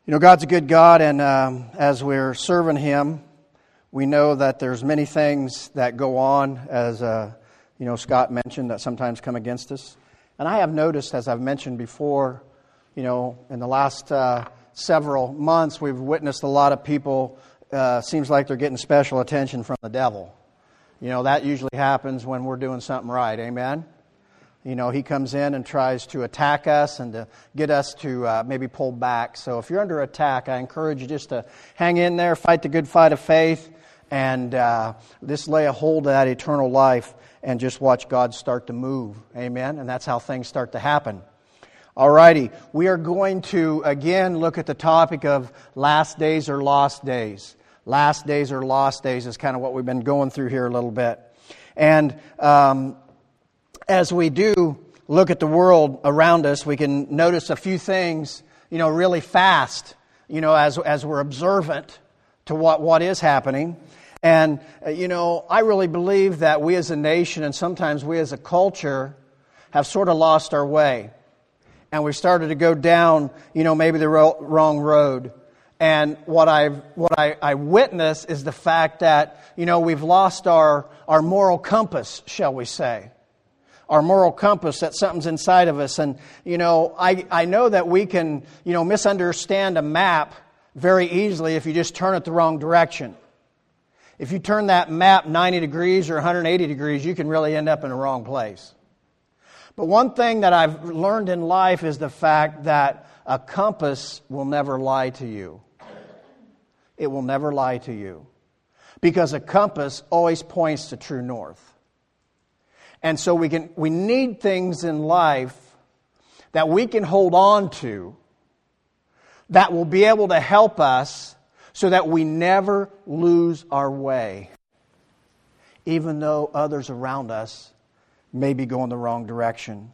You know, God's a good God, and as we're serving Him, we know that there's many things that go on, as Scott mentioned, that sometimes come against us. And I have noticed, as I've mentioned before, in the last several months, we've witnessed a lot of people, seems like they're getting special attention from the devil. That usually happens when we're doing something right, amen? He comes in and tries to attack us and to get us to maybe pull back. So if you're under attack, I encourage you just to hang in there, fight the good fight of faith, and just lay a hold of that eternal life and just watch God start to move. Amen? And that's how things start to happen. Alrighty, we are going to again look at the topic of last days or lost days. Last days or lost days is kind of what we've been going through here a little bit. And as we do look at the world around us, we can notice a few things, really fast, as we're observant to what is happening. And, I really believe that we as a nation and sometimes we as a culture have sort of lost our way. And we've started to go down, maybe the wrong road. And what I witness is the fact that, we've lost our moral compass, shall we say. Our moral compass, that something's inside of us. And, I know that we can, misunderstand a map very easily if you just turn it the wrong direction. If you turn that map 90 degrees or 180 degrees, you can really end up in the wrong place. But one thing that I've learned in life is the fact that a compass will never lie to you. It will never lie to you. Because a compass always points to true north. And so we need things in life that we can hold on to that will be able to help us so that we never lose our way, even though others around us may be going the wrong direction.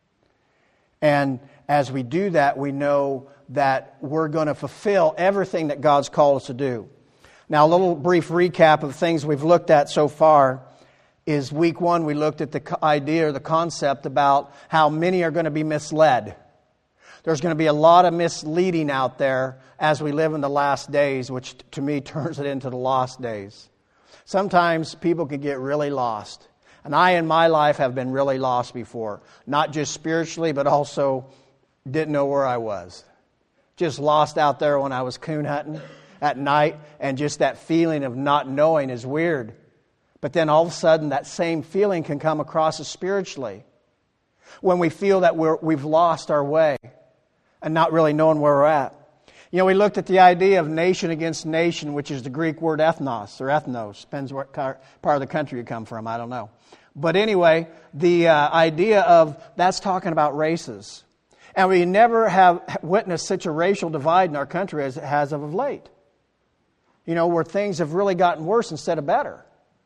And as we do that, we know that we're going to fulfill everything that God's called us to do. Now, a little brief recap of things we've looked at so far is week 1, we looked at the idea or the concept about how many are going to be misled. There's going to be a lot of misleading out there as we live in the last days, which to me turns it into the lost days. Sometimes people can get really lost. And I, in my life, have been really lost before. Not just spiritually, but also didn't know where I was. Just lost out there when I was coon hunting at night, and just that feeling of not knowing is weird. But then all of a sudden, that same feeling can come across us spiritually. When we feel that we've lost our way and not really knowing where we're at. We looked at the idea of nation against nation, which is the Greek word ethnos or ethnos. Depends what part of the country you come from, I don't know. But anyway, the idea of that's talking about races. And we never have witnessed such a racial divide in our country as it has of late. Where things have really gotten worse instead of better.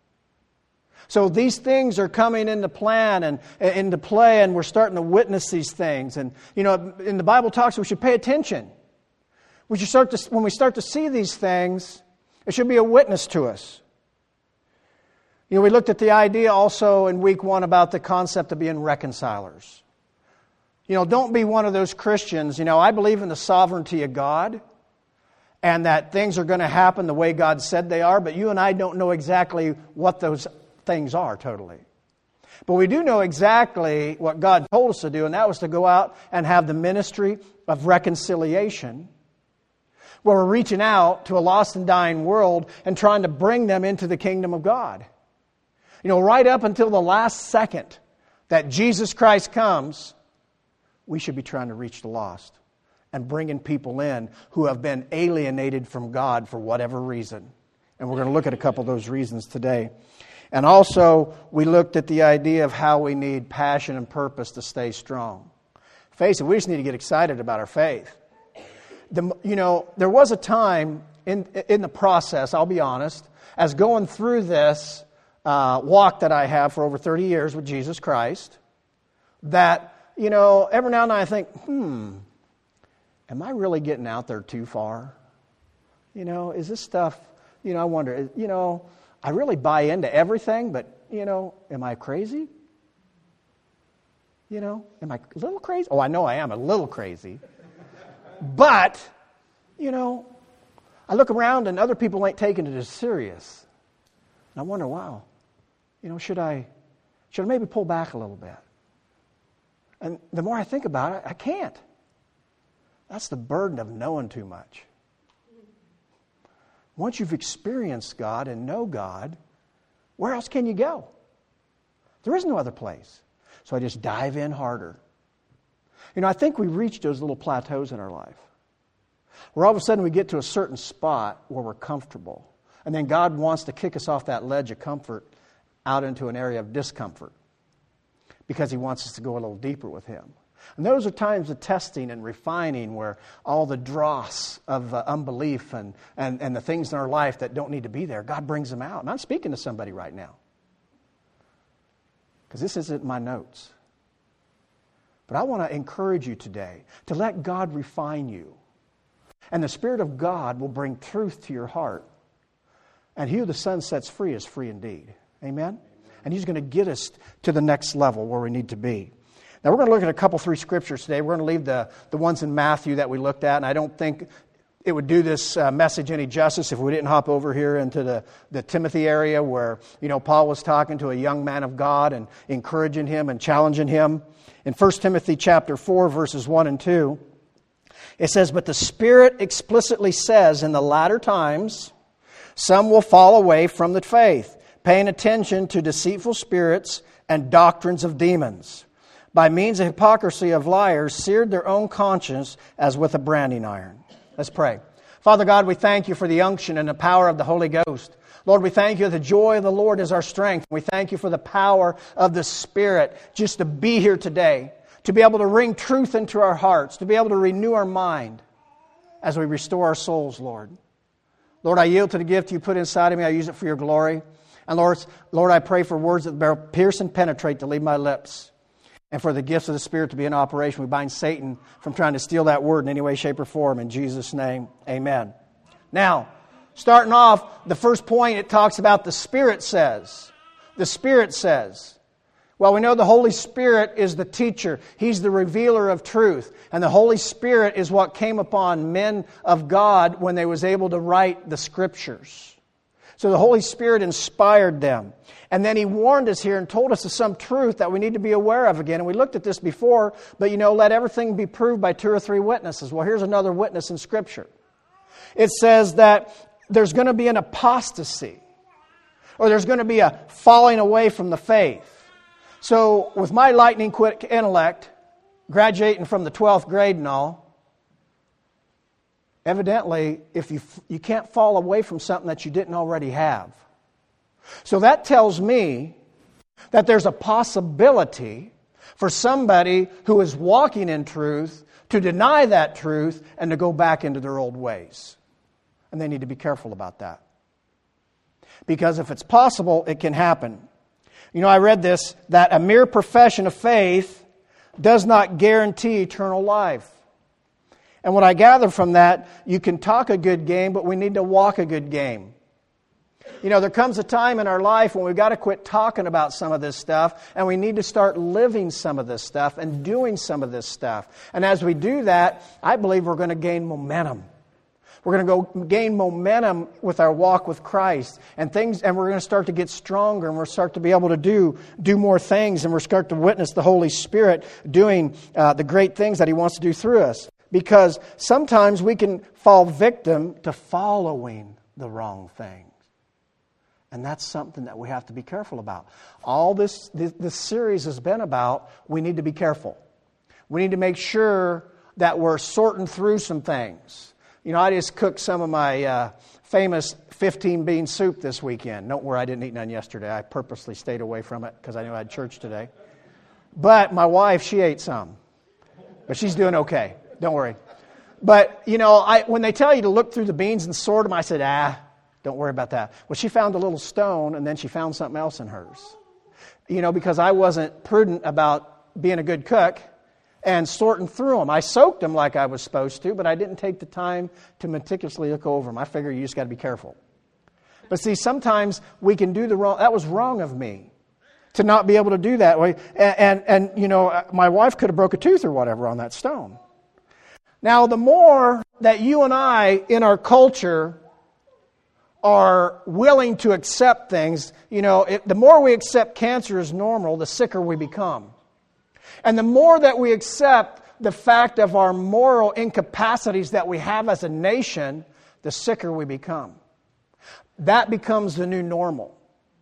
So these things are coming into plan and into play, and we're starting to witness these things. And, in the Bible talks, we should pay attention. When we start to see these things, it should be a witness to us. We looked at the idea also in week 1 about the concept of being reconcilers. Don't be one of those Christians. I believe in the sovereignty of God and that things are going to happen the way God said they are, but you and I don't know exactly what those things are totally. But we do know exactly what God told us to do, and that was to go out and have the ministry of reconciliation, where we're reaching out to a lost and dying world and trying to bring them into the kingdom of God. Right up until the last second that Jesus Christ comes, we should be trying to reach the lost and bringing people in who have been alienated from God for whatever reason. And we're going to look at a couple of those reasons today. And also, we looked at the idea of how we need passion and purpose to stay strong. Face it, we just need to get excited about our faith. There was a time in the process, I'll be honest, as going through this walk that I have for over 30 years with Jesus Christ, that, every now and then I think, am I really getting out there too far? Is this stuff, I wonder, I really buy into everything, but, am I crazy? Am I a little crazy? Oh, I know I am a little crazy. But, I look around and other people ain't taking it as serious. And I wonder, wow, should I maybe pull back a little bit? And the more I think about it, I can't. That's the burden of knowing too much. Once you've experienced God and know God, where else can you go? There is no other place. So I just dive in harder. I think we reach those little plateaus in our life, where all of a sudden we get to a certain spot where we're comfortable. And then God wants to kick us off that ledge of comfort out into an area of discomfort, because He wants us to go a little deeper with Him. And those are times of testing and refining, where all the dross of unbelief and the things in our life that don't need to be there, God brings them out. And I'm speaking to somebody right now, because this isn't my notes. But I want to encourage you today to let God refine you. And the Spirit of God will bring truth to your heart. And he who the Son sets free is free indeed. Amen? And He's going to get us to the next level where we need to be. Now we're going to look at three scriptures today. We're going to leave the ones in Matthew that we looked at. And I don't think it would do this message any justice if we didn't hop over here into the Timothy area, where Paul was talking to a young man of God and encouraging him and challenging him. In 1 Timothy chapter 4, verses 1 and 2, it says, "But the Spirit explicitly says, in the latter times, some will fall away from the faith, paying attention to deceitful spirits and doctrines of demons. By means of hypocrisy of liars, seared their own conscience as with a branding iron." Let's pray. Father God, we thank You for the unction and the power of the Holy Ghost. Lord, we thank You the joy of the Lord is our strength. We thank You for the power of the Spirit just to be here today, to be able to bring truth into our hearts, to be able to renew our mind as we restore our souls, Lord. Lord, I yield to the gift You put inside of me. I use it for Your glory. And Lord, I pray for words that pierce and penetrate to leave my lips. And for the gifts of the Spirit to be in operation. We bind Satan from trying to steal that word in any way, shape, or form. In Jesus' name, amen. Now, starting off, the first point, it talks about the Spirit says. The Spirit says. Well, we know the Holy Spirit is the teacher. He's the revealer of truth. And the Holy Spirit is what came upon men of God when they was able to write the Scriptures. So the Holy Spirit inspired them. And then He warned us here and told us of some truth that we need to be aware of again. And we looked at this before, but let everything be proved by 2 or 3 witnesses. Well, here's another witness in Scripture. It says that there's going to be an apostasy, or there's going to be a falling away from the faith. So with my lightning quick intellect, graduating from the 12th grade and all, evidently, if you can't fall away from something that you didn't already have. So that tells me that there's a possibility for somebody who is walking in truth to deny that truth and to go back into their old ways. And they need to be careful about that. Because if it's possible, it can happen. I read this, that a mere profession of faith does not guarantee eternal life. And what I gather from that, you can talk a good game, but we need to walk a good game. There comes a time in our life when we've got to quit talking about some of this stuff, and we need to start living some of this stuff and doing some of this stuff. And as we do that, I believe we're going to gain momentum. We're going to go gain momentum with our walk with Christ, and we're going to start to get stronger, and we'll start to be able to do more things, and we'll start to witness the Holy Spirit doing the great things that He wants to do through us. Because sometimes we can fall victim to following the wrong things. And that's something that we have to be careful about. All this series has been about, we need to be careful. We need to make sure that we're sorting through some things. I just cooked some of my famous 15-bean soup this weekend. Don't worry, I didn't eat none yesterday. I purposely stayed away from it because I knew I had church today. But my wife, she ate some. But she's doing okay. Don't worry. But, when they tell you to look through the beans and sort them, I said, don't worry about that. Well, she found a little stone, and then she found something else in hers. Because I wasn't prudent about being a good cook and sorting through them. I soaked them like I was supposed to, but I didn't take the time to meticulously look over them. I figure you just got to be careful. But see, sometimes we can do the wrong. That was wrong of me to not be able to do that way. And my wife could have broke a tooth or whatever on that stone. Now, the more that you and I, in our culture, are willing to accept things, the more we accept cancer as normal, the sicker we become. And the more that we accept the fact of our moral incapacities that we have as a nation, the sicker we become. That becomes the new normal.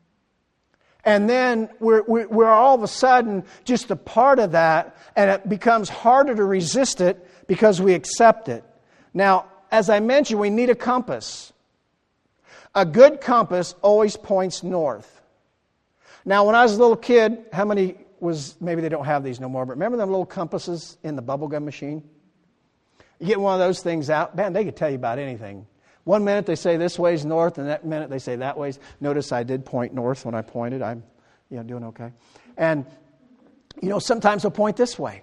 And then we're all of a sudden just a part of that, and it becomes harder to resist it because we accept it. Now, as I mentioned, we need a compass. A good compass always points north. Now, when I was a little kid, maybe they don't have these no more, but remember them little compasses in the bubblegum machine? You get one of those things out, man, they could tell you about anything. One minute they say this way's north, and that minute they say that way's. Notice I did point north when I pointed. I'm doing okay. And, sometimes they'll point this way.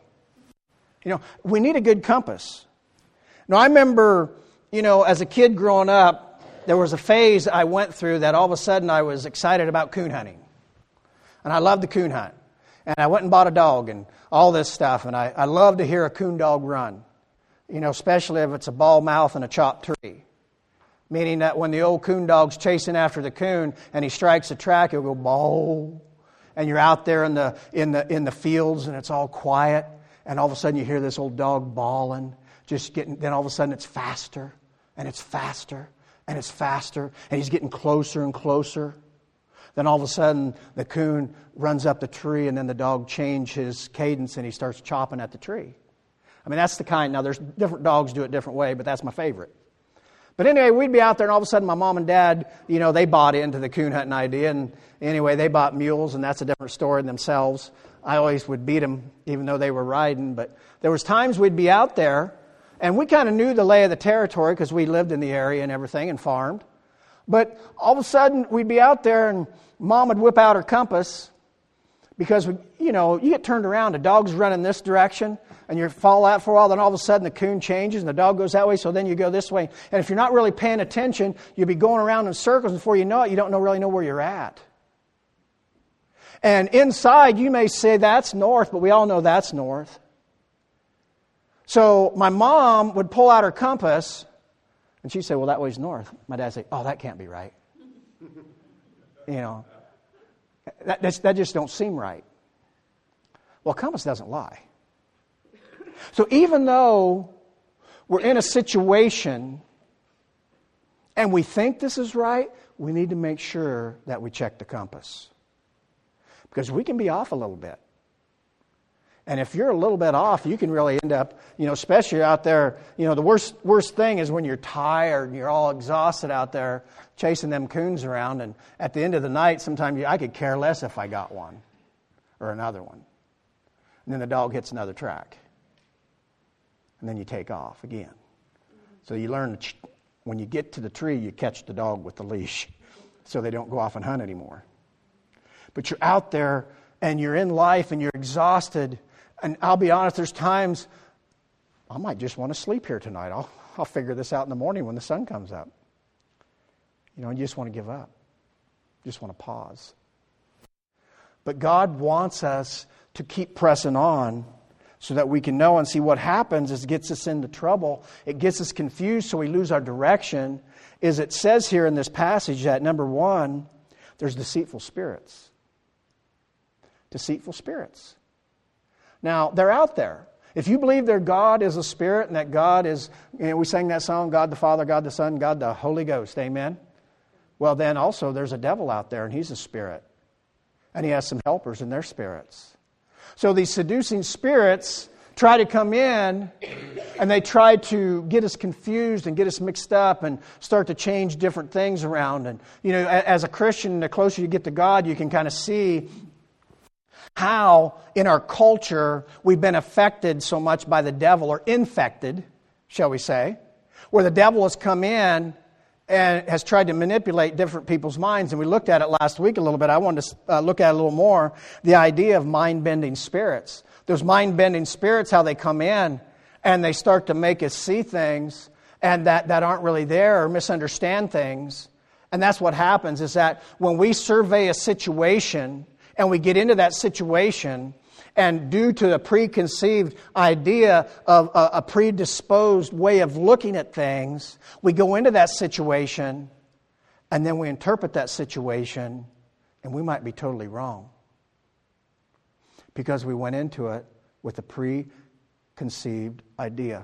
We need a good compass. Now, I remember, as a kid growing up, there was a phase I went through that all of a sudden I was excited about coon hunting. And I loved the coon hunt. And I went and bought a dog and all this stuff. And I love to hear a coon dog run, especially if it's a bald mouth and a chopped tree. Meaning that when the old coon dog's chasing after the coon and he strikes a track, he'll go bawl. And you're out there in the fields and it's all quiet. And all of a sudden you hear this old dog bawling. Then all of a sudden it's faster and it's faster. And it's faster, and he's getting closer and closer. Then all of a sudden, the coon runs up the tree, and then the dog changes his cadence, and he starts chopping at the tree. I mean, that's the kind. Now, there's different dogs do it a different way, but that's my favorite. But anyway, we'd be out there, and all of a sudden, my mom and dad, they bought into the coon hunting idea. And anyway, they bought mules, and that's a different story in themselves. I always would beat them, even though they were riding. But there was times we'd be out there, and we kind of knew the lay of the territory because we lived in the area and everything and farmed. But all of a sudden, we'd be out there and Mom would whip out her compass because, you get turned around. The dog's running this direction and you fall out for a while. Then all of a sudden, the coon changes and the dog goes that way. So then you go this way. And if you're not really paying attention, you'll be going around in circles. And before you know it, you don't really know where you're at. And inside, you may say that's north, but we all know that's north. So my mom would pull out her compass, and she'd say, well, that way's north. My dad would say, oh, that can't be right. That just don't seem right. Well, a compass doesn't lie. So even though we're in a situation and we think this is right, we need to make sure that we check the compass. Because we can be off a little bit. And if you're a little bit off, you can really end up, especially out there, the worst thing is when you're tired and you're all exhausted out there chasing them coons around. And at the end of the night, sometimes I could care less if I got one or another one. And then the dog hits another track. And then you take off again. So you learn when you get to the tree, you catch the dog with the leash so they don't go off and hunt anymore. But you're out there and you're in life and you're exhausted. And I'll be honest, there's times I might just want to sleep here tonight. I'll figure this out in the morning when the sun comes up. You just want to give up. You just want to pause. But God wants us to keep pressing on so that we can know and see what happens is it gets us into trouble. It gets us confused so we lose our direction. Is it says here in this passage that, number one, there's deceitful spirits. Deceitful spirits. Now, they're out there. If you believe their God is a spirit and that God is, we sang that song, God the Father, God the Son, God the Holy Ghost, amen? Well, then also there's a devil out there and he's a spirit. And he has some helpers and they're spirits. So these seducing spirits try to come in and they try to get us confused and get us mixed up and start to change different things around. And, as a Christian, the closer you get to God, you can kind of see how in our culture we've been affected so much by the devil, or infected, shall we say, where the devil has come in and has tried to manipulate different people's minds. And we looked at it last week a little bit. I wanted to look at it a little more, the idea of mind-bending spirits. Those mind-bending spirits, how they come in and they start to make us see things and that aren't really there, or misunderstand things. And that's what happens, is that when we survey a situation and we get into that situation And due to a preconceived idea of a predisposed way of looking at things, we go into that situation and then we interpret that situation, and we might be totally wrong because we went into it with a preconceived idea.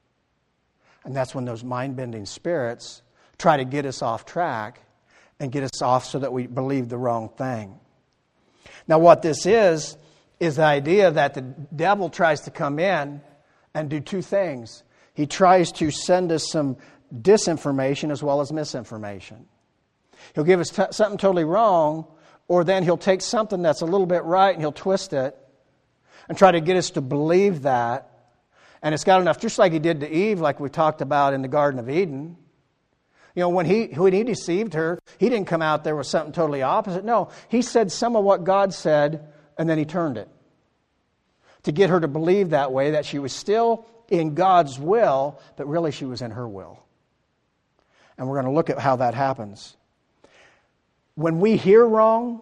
And that's when those mind-bending spirits try to get us off track and get us off so that we believe the wrong thing. Now what this is the idea that the devil tries to come in and do two things. He tries to send us some disinformation as well as misinformation. He'll give us something totally wrong, or then he'll take something that's a little bit right and he'll twist it and try to get us to believe that. And it's got enough, just like he did to Eve, like we talked about in the Garden of Eden. You know, when he deceived her, he didn't come out there with something totally opposite. No, he said some of what God said, and then he turned it to get her to believe that way, that she was still in God's will, but really she was in her will. And we're going to look at how that happens. When we hear wrong,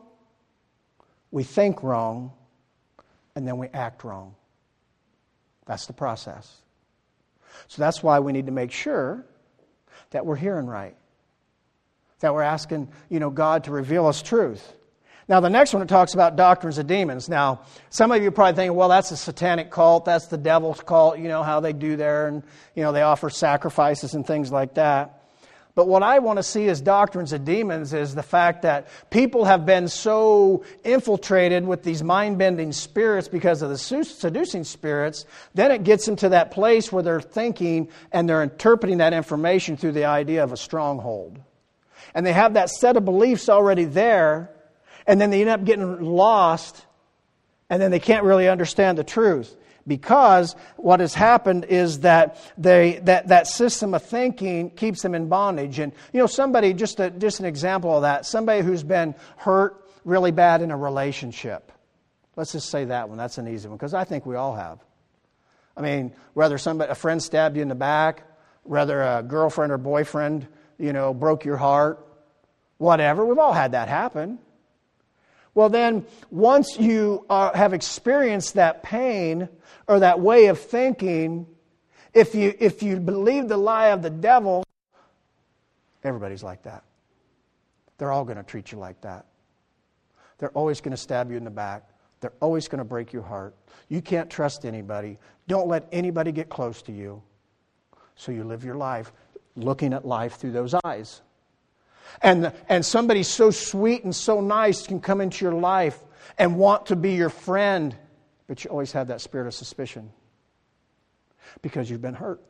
we think wrong, and then we act wrong. That's the process. So that's why we need to make sure that we're hearing right, that we're asking, God to reveal us truth. Now, the next one, it talks about doctrines of demons. Now, some of you are probably thinking, well, that's a satanic cult, that's the devil's cult, how they do there, and, they offer sacrifices and things like that. But what I want to see as doctrines of demons is the fact that people have been so infiltrated with these mind-bending spirits because of the seducing spirits, then it gets them to that place where they're thinking and they're interpreting that information through the idea of a stronghold. And they have that set of beliefs already there, and then they end up getting lost, and then they can't really understand the truth. Because what has happened is that that system of thinking keeps them in bondage. And somebody, just an example of that, somebody who's been hurt really bad in a relationship. Let's just say that one. That's an easy one, because I think we all have. I mean, whether a friend stabbed you in the back, whether a girlfriend or boyfriend, broke your heart, whatever, we've all had that happen. Well, then, once you have experienced that pain or that way of thinking, if you believe the lie of the devil, everybody's like that. They're all going to treat you like that. They're always going to stab you in the back. They're always going to break your heart. You can't trust anybody. Don't let anybody get close to you. So you live your life looking at life through those eyes. And somebody so sweet and so nice can come into your life and want to be your friend, but you always have that spirit of suspicion because you've been hurt.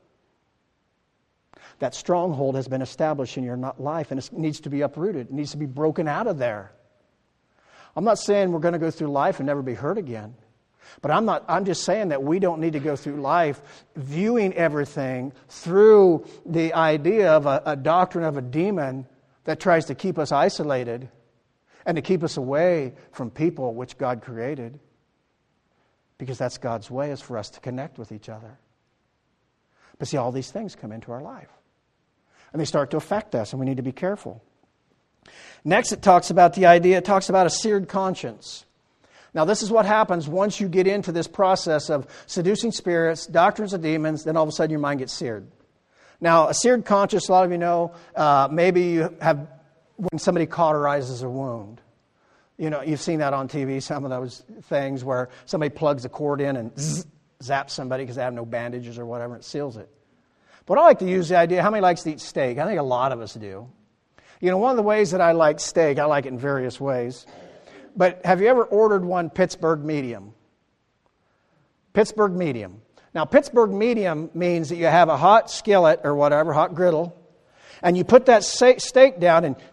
That stronghold has been established in your life, and it needs to be uprooted. It needs to be broken out of there. I'm not saying we're going to go through life and never be hurt again. But I'm just saying that we don't need to go through life viewing everything through the idea of a doctrine of a demon that tries to keep us isolated and to keep us away from people which God created. Because that's God's way, is for us to connect with each other. But see, all these things come into our life. And they start to affect us, and we need to be careful. Next, it talks about a seared conscience. Now, this is what happens once you get into this process of seducing spirits, doctrines of demons, then all of a sudden your mind gets seared. Now, a seared conscience, a lot of you know, maybe you have, when somebody cauterizes a wound. You've seen that on TV, some of those things where somebody plugs a cord in and zaps somebody because they have no bandages or whatever, and it seals it. But I like to use the idea, how many likes to eat steak? I think a lot of us do. One of the ways that I like steak, I like it in various ways. But have you ever ordered one Pittsburgh medium? Pittsburgh medium. Now, Pittsburgh medium means that you have a hot skillet or whatever, hot griddle, and you put that steak down and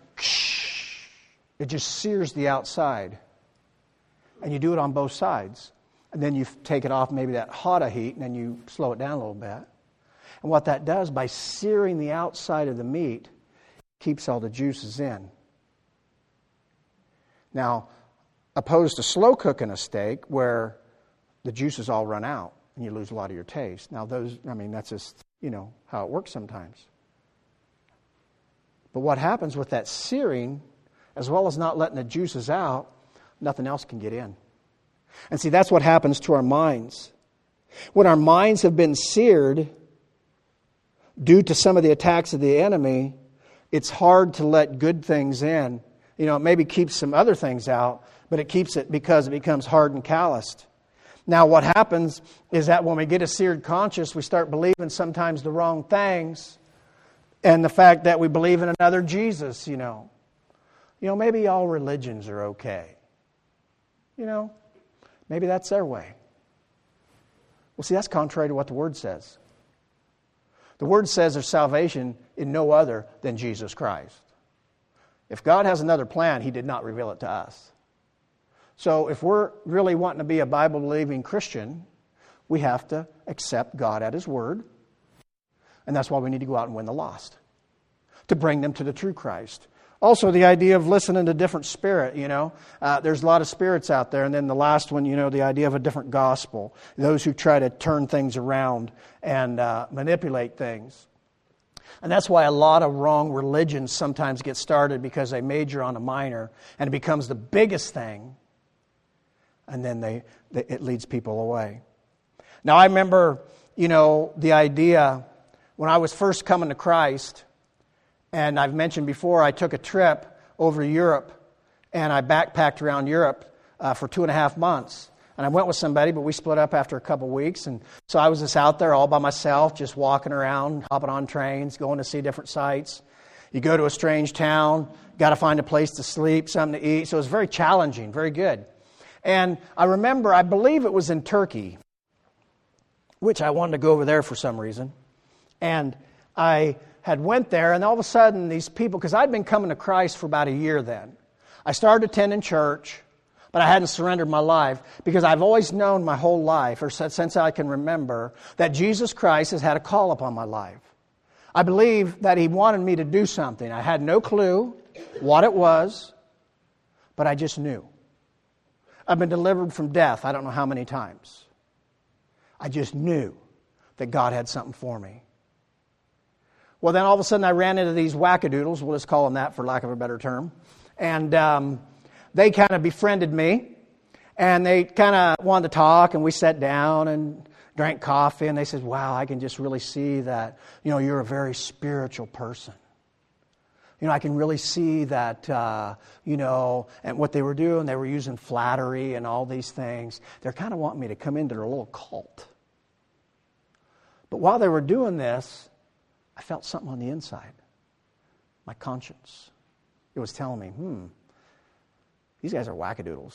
it just sears the outside. And you do it on both sides. And then you take it off maybe that hotter heat, and then you slow it down a little bit. And what that does, by searing the outside of the meat, it keeps all the juices in. Now, opposed to slow cooking a steak where the juices all run out and you lose a lot of your taste. Now, that's just, how it works sometimes. But what happens with that searing, as well as not letting the juices out, nothing else can get in. And see, that's what happens to our minds. When our minds have been seared due to some of the attacks of the enemy, it's hard to let good things in. You know, it maybe keeps some other things out, but it keeps it because it becomes hard and calloused. Now, what happens is that when we get a seared conscience, we start believing sometimes the wrong things, and the fact that we believe in another Jesus, you know. Maybe all religions are okay. Maybe that's their way. Well, see, that's contrary to what the Word says. The Word says there's salvation in no other than Jesus Christ. If God has another plan, He did not reveal it to us. So if we're really wanting to be a Bible-believing Christian, we have to accept God at His Word. And that's why we need to go out and win the lost, to bring them to the true Christ. Also, the idea of listening to different spirit, There's a lot of spirits out there. And then the last one, the idea of a different gospel. Those who try to turn things around and manipulate things. And that's why a lot of wrong religions sometimes get started, because they major on a minor and it becomes the biggest thing. And then it leads people away. Now, I remember, the idea when I was first coming to Christ. And I've mentioned before, I took a trip over Europe, and I backpacked around Europe for 2.5 months. And I went with somebody, but we split up after a couple weeks. And so I was just out there all by myself, just walking around, hopping on trains, going to see different sites. You go to a strange town, got to find a place to sleep, something to eat. So it was very challenging, very good. And I remember, I believe it was in Turkey, which I wanted to go over there for some reason. And I had went there, and all of a sudden these people, because I'd been coming to Christ for about a year then. I started attending church, but I hadn't surrendered my life, because I've always known my whole life, or since I can remember, that Jesus Christ has had a call upon my life. I believe that He wanted me to do something. I had no clue what it was, but I just knew. I've been delivered from death I don't know how many times. I just knew that God had something for me. Well, then all of a sudden I ran into these wackadoodles, we'll just call them that for lack of a better term. And they kind of befriended me, and they kind of wanted to talk, and we sat down and drank coffee, and they said, wow, I can just really see that, you're a very spiritual person. I can really see that, and what they were doing, they were using flattery and all these things. They're kind of wanting me to come into their little cult. But while they were doing this, I felt something on the inside. My conscience. It was telling me, these guys are wackadoodles.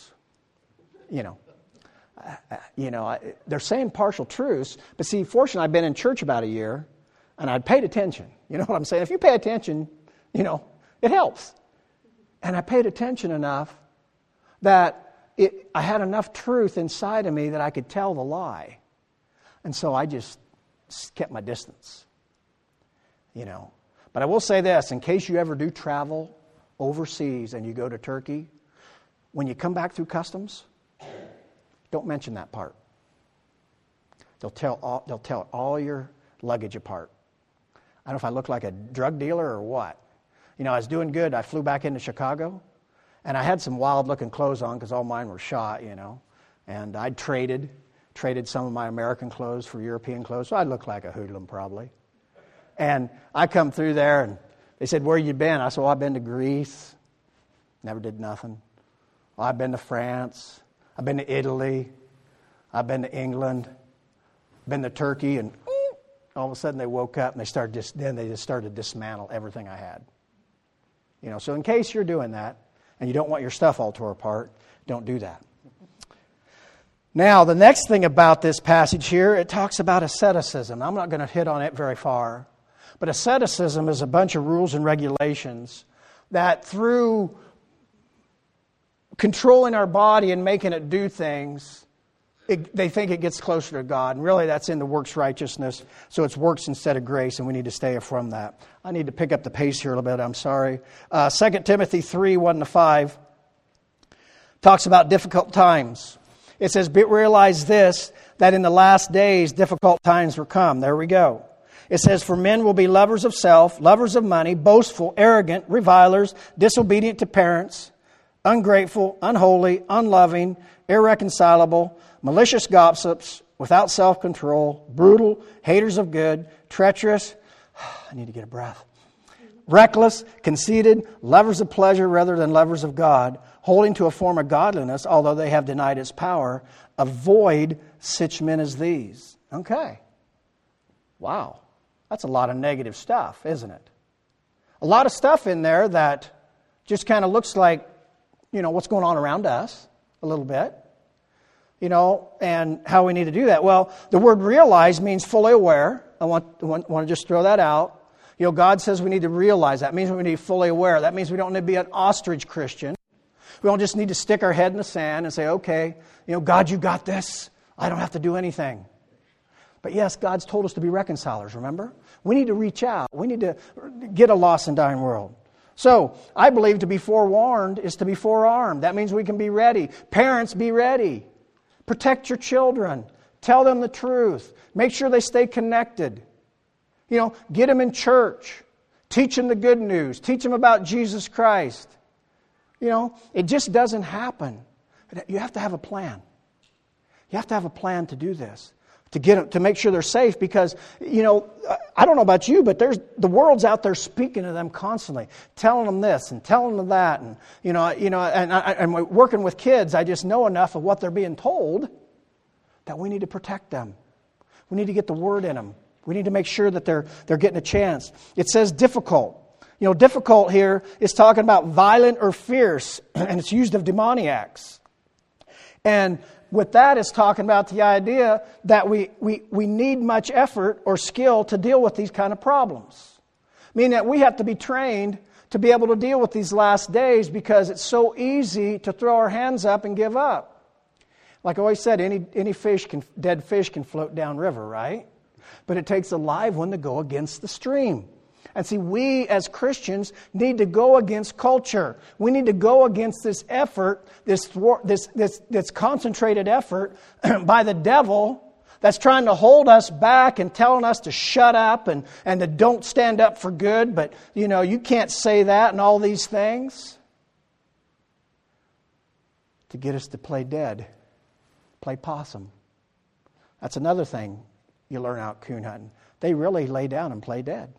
They're saying partial truths, but see, fortunately, I've been in church about a year, and I'd paid attention. You know what I'm saying? If you pay attention, it helps. And I paid attention enough that I had enough truth inside of me that I could tell the lie. And so I just kept my distance. But I will say this, in case you ever do travel overseas and you go to Turkey, when you come back through customs, don't mention that part. They'll tell all your luggage apart. I don't know if I look like a drug dealer or what. I was doing good. I flew back into Chicago, and I had some wild-looking clothes on because all mine were shot, And I'd traded some of my American clothes for European clothes, so I looked like a hoodlum probably. And I come through there, and they said, where you been? I said, well, I've been to Greece. Never did nothing. Well, I've been to France. I've been to Italy. I've been to England. Been to Turkey. And all of a sudden they woke up, and they just started to dismantle everything I had. So in case you're doing that, and you don't want your stuff all tore apart, don't do that. Now, the next thing about this passage here, it talks about asceticism. I'm not going to hit on it very far. But asceticism is a bunch of rules and regulations that through controlling our body and making it do things, they think it gets closer to God. And really that's in the works righteousness. So it's works instead of grace, and we need to stay from that. I need to pick up the pace here a little bit. I'm sorry. 2 Timothy 3, 1-5 talks about difficult times. It says, but realize this, that in the last days difficult times will come. There we go. It says, for men will be lovers of self, lovers of money, boastful, arrogant, revilers, disobedient to parents, ungrateful, unholy, unloving, irreconcilable, malicious gossips, without self-control, brutal, haters of good, treacherous, I need to get a breath, reckless, conceited, lovers of pleasure rather than lovers of God, holding to a form of godliness, although they have denied its power. Avoid such men as these. Okay. Wow. That's a lot of negative stuff, isn't it? A lot of stuff in there that just kind of looks like, what's going on around us a little bit. And how we need to do that. Well, the word realize means fully aware. I want to just throw that out. God says we need to realize that. It means we need to be fully aware. That means we don't need to be an ostrich Christian. We don't just need to stick our head in the sand and say, okay, God, you got this. I don't have to do anything. But yes, God's told us to be reconcilers, remember? We need to reach out. We need to get a lost and dying world. So, I believe to be forewarned is to be forearmed. That means we can be ready. Parents, be ready. Protect your children. Tell them the truth. Make sure they stay connected. Get them in church. Teach them the good news. Teach them about Jesus Christ. It just doesn't happen. You have to have a plan. You have to have a plan to do this. To make sure they're safe, because I don't know about you, but the world's out there speaking to them constantly, telling them this and telling them that, and and working with kids, I just know enough of what they're being told that we need to protect them. We need to get the word in them. We need to make sure that they're getting a chance. It says difficult. Difficult here is talking about violent or fierce, and it's used of demoniacs. And with that, it's talking about the idea that we need much effort or skill to deal with these kind of problems. Meaning that we have to be trained to be able to deal with these last days, because it's so easy to throw our hands up and give up. Like I always said, any dead fish can float downriver, right? But it takes a live one to go against the stream. And see, we as Christians need to go against culture. We need to go against this effort, this concentrated effort by the devil that's trying to hold us back and telling us to shut up and to don't stand up for good. But, you can't say that and all these things. To get us to play dead, play possum. That's another thing you learn out coon hunting. They really lay down and play dead.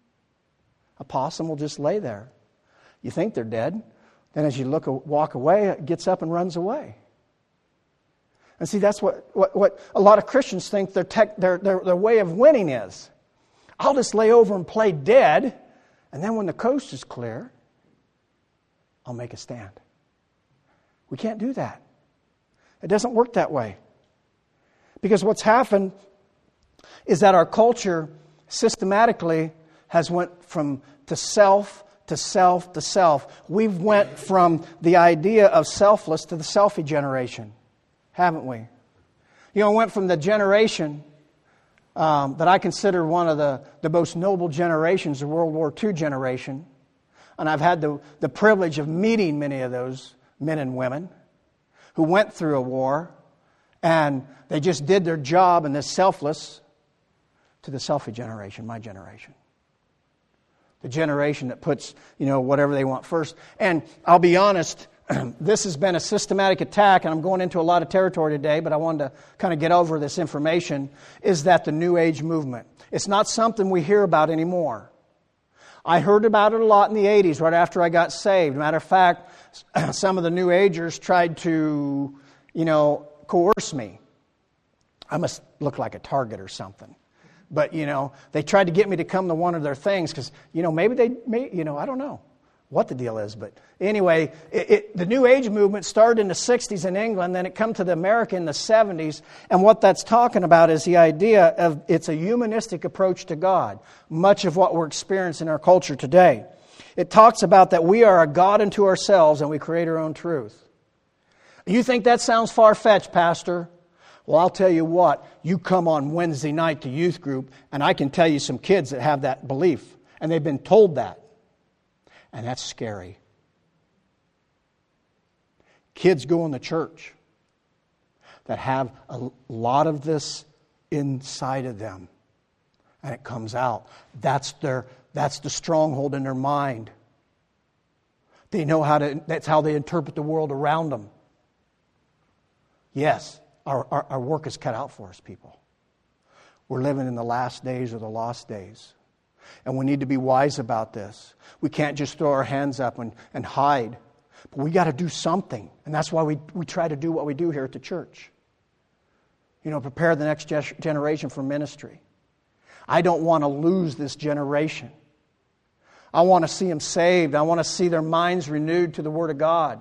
A possum will just lay there. You think they're dead. Then as you walk away, it gets up and runs away. And see, that's what a lot of Christians think their way of winning is. I'll just lay over and play dead, and then when the coast is clear, I'll make a stand. We can't do that. It doesn't work that way. Because what's happened is that our culture systematically has went from to self to self to self. We've went from the idea of selfless to the selfie generation, haven't we? Went from the generation that I consider one of the most noble generations, the World War II generation. And I've had the privilege of meeting many of those men and women who went through a war, and they just did their job, and they're selfless, to the selfie generation, my generation. The generation that puts, whatever they want first. And I'll be honest, this has been a systematic attack, and I'm going into a lot of territory today, but I wanted to kind of get over this information, is that the New Age movement. It's not something we hear about anymore. I heard about it a lot in the 80s, right after I got saved. Matter of fact, some of the New Agers tried to, coerce me. I must look like a target or something. But, they tried to get me to come to one of their things because, maybe I don't know what the deal is. But anyway, the New Age movement started in the 60s in England, then it come to the America in the 70s. And what that's talking about is the idea of it's a humanistic approach to God, much of what we're experiencing in our culture today. It talks about that we are a God unto ourselves and we create our own truth. You think that sounds far-fetched, Pastor? Well, I'll tell you what, you come on Wednesday night to youth group, and I can tell you some kids that have that belief, and they've been told that. And that's scary. Kids go in the church that have a lot of this inside of them, and it comes out. That's the stronghold in their mind That's how they interpret the world around them. Yes, our work is cut out for us, people. We're living in the last days or the lost days. And we need to be wise about this. We can't just throw our hands up and hide. But we got to do something. And that's why we try to do what we do here at the church. Prepare the next generation for ministry. I don't want to lose this generation. I want to see them saved. I want to see their minds renewed to the Word of God.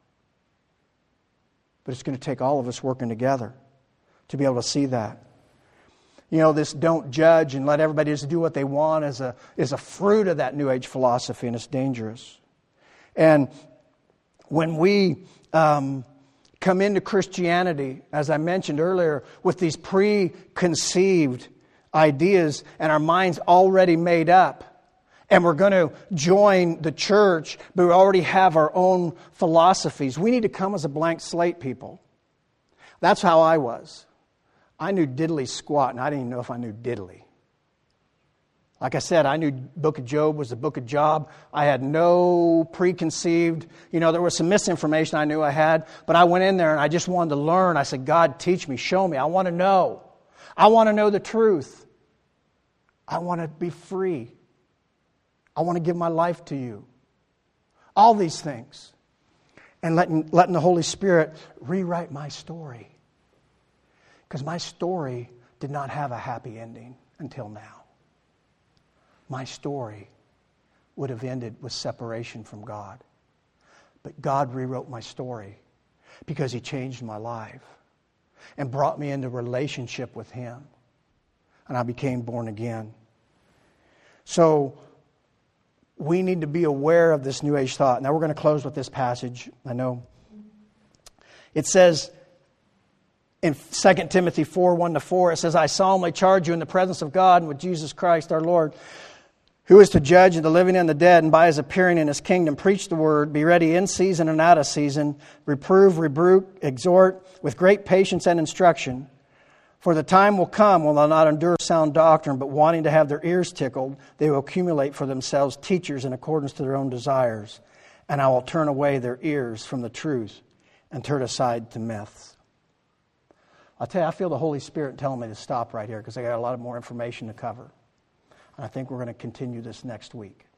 But it's going to take all of us working together to be able to see that. This don't judge and let everybody just do what they want is a fruit of that New Age philosophy, and it's dangerous. And when we come into Christianity, as I mentioned earlier, with these preconceived ideas and our minds already made up, and we're going to join the church, but we already have our own philosophies. We need to come as a blank slate, people. That's how I was. I knew diddly squat, and I didn't even know if I knew diddly. Like I said, I knew Book of Job was the Book of Job. I had no preconceived, there was some misinformation I knew I had, but I went in there and I just wanted to learn. I said, God, teach me, show me. I want to know. I want to know the truth. I want to be free. I want to give my life to you. All these things. And letting the Holy Spirit rewrite my story. Because my story did not have a happy ending until now. My story would have ended with separation from God. But God rewrote my story because He changed my life and brought me into relationship with Him. And I became born again. So we need to be aware of this New Age thought. Now we're going to close with this passage. I know. It says in 2 Timothy 4, 1-4, it says, I solemnly charge you in the presence of God and with Jesus Christ our Lord, who is to judge the living and the dead, and by His appearing in His kingdom, preach the word, be ready in season and out of season, reprove, rebuke, exhort with great patience and instruction. For the time will come when they'll not endure sound doctrine, but wanting to have their ears tickled, they will accumulate for themselves teachers in accordance to their own desires. And I will turn away their ears from the truth and turn aside to myths. I'll tell you, I feel the Holy Spirit telling me to stop right here because I got a lot more information to cover. And I think we're going to continue this next week.